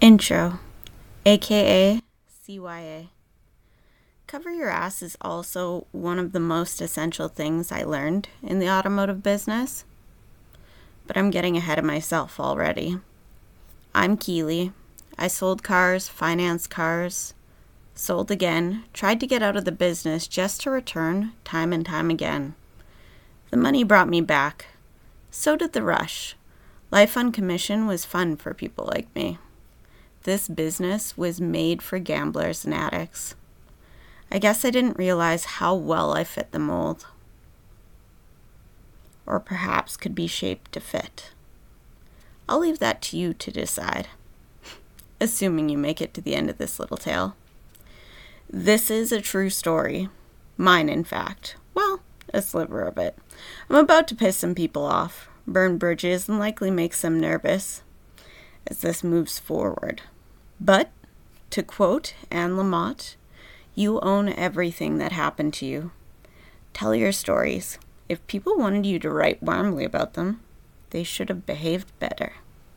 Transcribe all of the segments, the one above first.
Intro, aka CYA. Cover your ass is also one of the most essential things I learned in the automotive business. But I'm getting ahead of myself already. I'm Keely. I sold cars, financed cars, sold again, tried to get out of the business just to return time and time again. The money brought me back. So did the rush. Life on commission was fun for people like me. This business was made for gamblers and addicts. I guess I didn't realize how well I fit the mold. Or perhaps could be shaped to fit. I'll leave that to you to decide, assuming you make it to the end of this little tale. This is a true story. Mine, in fact. Well, a sliver of it. I'm about to piss some people off, burn bridges, and likely make some nervous as this moves forward. But, to quote Anne Lamott, you own everything that happened to you. Tell your stories. If people wanted you to write warmly about them, they should have behaved better.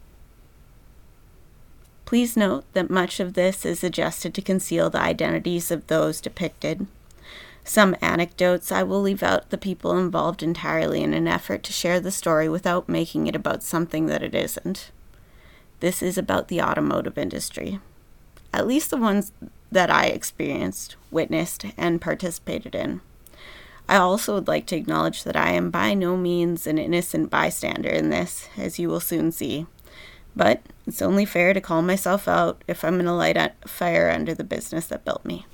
Please note that much of this is adjusted to conceal the identities of those depicted. Some anecdotes I will leave out the people involved entirely in an effort to share the story without making it about something that it isn't. This is about the automotive industry, at least the ones that I experienced, witnessed, and participated in. I also would like to acknowledge that I am by no means an innocent bystander in this, as you will soon see. But it's only fair to call myself out if I'm going to light a fire under the business that built me.